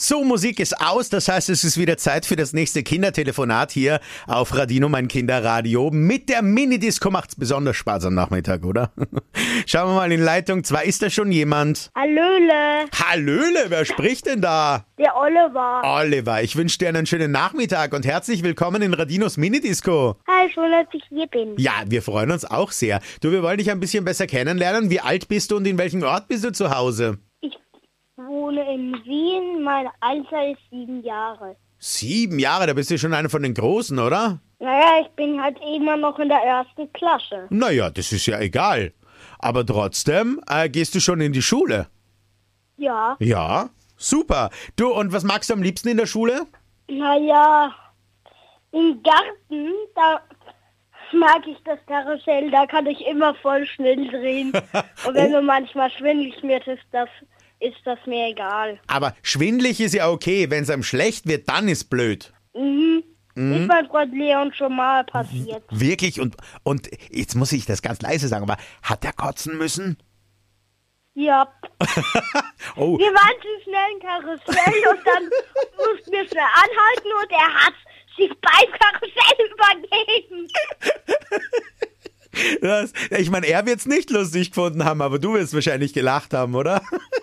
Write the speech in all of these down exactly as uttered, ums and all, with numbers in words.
So, Musik ist aus, das heißt, es ist wieder Zeit für das nächste Kindertelefonat hier auf Radino, mein Kinderradio. Mit der Minidisco macht's besonders Spaß am Nachmittag, oder? Schauen wir mal in Leitung zwei, ist da schon jemand? Hallöle, Hallöle, wer spricht denn da? der Oliver. Oliver, ich wünsche dir einen schönen Nachmittag und herzlich willkommen in Radinos Minidisco. Hi, schön, dass ich hier bin. Ja, wir freuen uns auch sehr. Du, wir wollen dich ein bisschen besser kennenlernen. Wie alt bist du und in welchem Ort bist du zu Hause? Ich wohne in Wien, mein Alter ist sieben Jahre. Sieben Jahre, da bist du schon einer von den Großen, oder? Naja, ich bin halt immer noch in der ersten Klasse. Naja, das ist ja egal. Aber trotzdem, äh, gehst du schon in die Schule? Ja, Ja, super. Du, und was magst du am liebsten in der Schule? naja, im Garten, da mag ich das Karussell, da kann ich immer voll schnell drehen. Und wenn mir manchmal schwindelig wird, ist das, ist das mir egal. Aber schwindelig ist ja okay. Wenn es einem schlecht wird, dann ist blöd. Mhm. Ist mein Freund Leon schon mal passiert. Wirklich? Und, und jetzt muss ich das ganz leise sagen, aber hat er kotzen müssen? Ja. Oh, Wir waren zu schnell im Karussell und dann mussten wir schnell anhalten und er hat sich beim Karussell übergeben. das, ich meine, er wird es nicht lustig gefunden haben, aber du wirst wahrscheinlich gelacht haben, oder?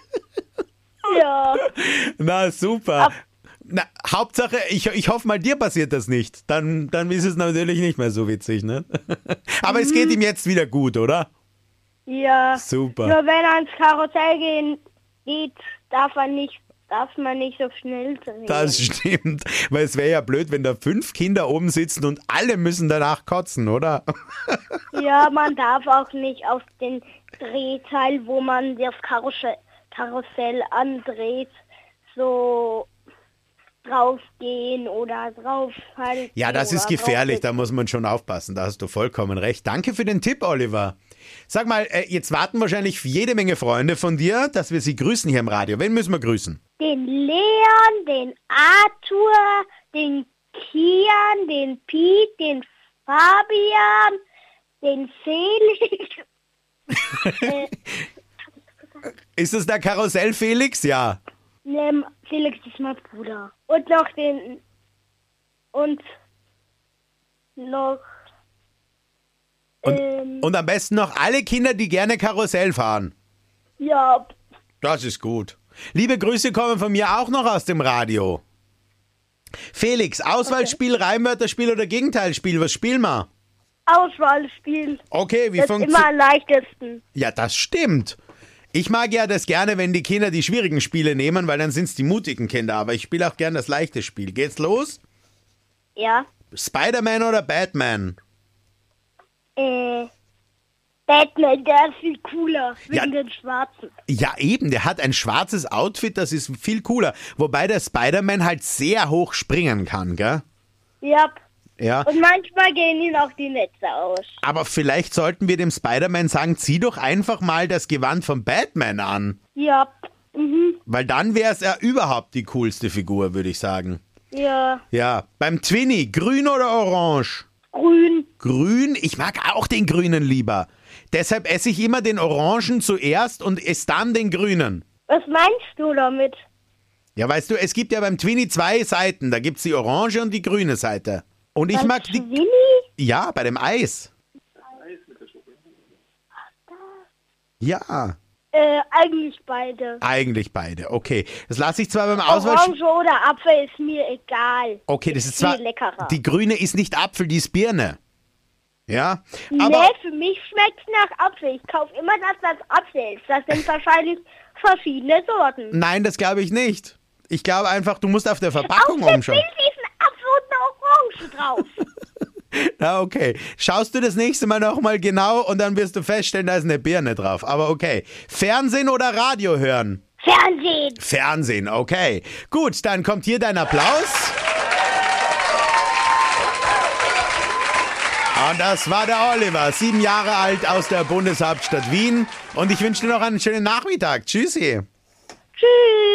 Ja. Na, super. Na, Hauptsache, ich, ich hoffe mal, dir passiert das nicht. Dann, dann ist es natürlich nicht mehr so witzig, ne? Aber es geht ihm jetzt wieder gut, oder? Ja. Super. Nur wenn er ins Karussell gehen, geht, darf er nicht, darf man nicht so schnell drehen. Das stimmt. Weil es wäre ja blöd, wenn da fünf Kinder oben sitzen und alle müssen danach kotzen, oder? Ja, man darf auch nicht auf den Drehteil, wo man das Karussell, Karussell andreht, so draufgehen oder draufhalten. Ja, das ist oder gefährlich, da draufsitzen. muss man schon aufpassen, da hast du vollkommen recht. Danke für den Tipp, Oliver. Sag mal, äh, jetzt warten wahrscheinlich jede Menge Freunde von dir, dass wir sie grüßen hier im Radio. Wen müssen wir grüßen? Den Leon, den Arthur, den Kian, den Piet, den Fabian, den Felix. äh, Ist es der Karussell Felix? Ja. ne, Felix ist mein Bruder. Und noch den... Und noch... Und, ähm, und am besten noch alle Kinder, die gerne Karussell fahren. ja, Das ist gut. Liebe Grüße kommen von mir auch noch aus dem Radio. Felix, Auswahlspiel, Reimwörterspiel oder Gegenteilspiel, was spielen wir? Auswahlspiel. Okay, wie Das ist immer funktioniert... am leichtesten. Ja, das stimmt. Ich mag ja das gerne, wenn die Kinder die schwierigen Spiele nehmen, weil dann sind es die mutigen Kinder. Aber ich spiele auch gern das leichte Spiel. Geht's los? Ja. Spider-Man oder Batman? Äh, Batman, der ist viel cooler. Wegen Ja. den Schwarzen. Ja, eben. Der hat ein schwarzes Outfit, das ist viel cooler. Wobei der Spider-Man halt sehr hoch springen kann, gell? Ja. Ja. Und manchmal gehen ihnen auch die Netze aus. Aber vielleicht sollten wir dem Spider-Man sagen, zieh doch einfach mal das Gewand von Batman an. Ja. Mhm. Weil dann wäre es ja überhaupt die coolste Figur, würde ich sagen. Ja. Ja. Beim Twinny, grün oder orange? Grün. Grün? Ich mag auch den grünen lieber. Deshalb esse ich immer den orangen zuerst und esse dann den grünen. Was meinst du damit? Ja, weißt du, es gibt ja beim Twinny zwei Seiten. Da gibt's die orange und die grüne Seite. Und ich Beim mag die... Twinny? Ja, bei dem Eis. Ja, Äh, eigentlich beide. eigentlich beide. Okay, das lasse ich zwar beim Auswahlspiel... Orange oder Apfel ist mir egal. Okay, das ist Viel zwar... leckerer. Die grüne ist nicht Apfel, die ist Birne. Ja, aber... Nee, für mich schmeckt es nach Apfel. Ich kaufe immer das, was Apfel ist. Das sind wahrscheinlich verschiedene Sorten. Nein, das glaube ich nicht. Ich glaube einfach, du musst auf der Verpackung Auf dem umschauen. Bild ist ein Apfel und eine Orange drauf. Ja, okay. Schaust du das nächste Mal nochmal genau und dann wirst du feststellen, da ist eine Birne drauf. Aber okay. Fernsehen oder Radio hören? Fernsehen. Fernsehen, okay. Gut, dann kommt hier dein Applaus. Und das war der Oliver, sieben Jahre alt aus der Bundeshauptstadt Wien. Und ich wünsche dir noch einen schönen Nachmittag. Tschüssi. Tschüss.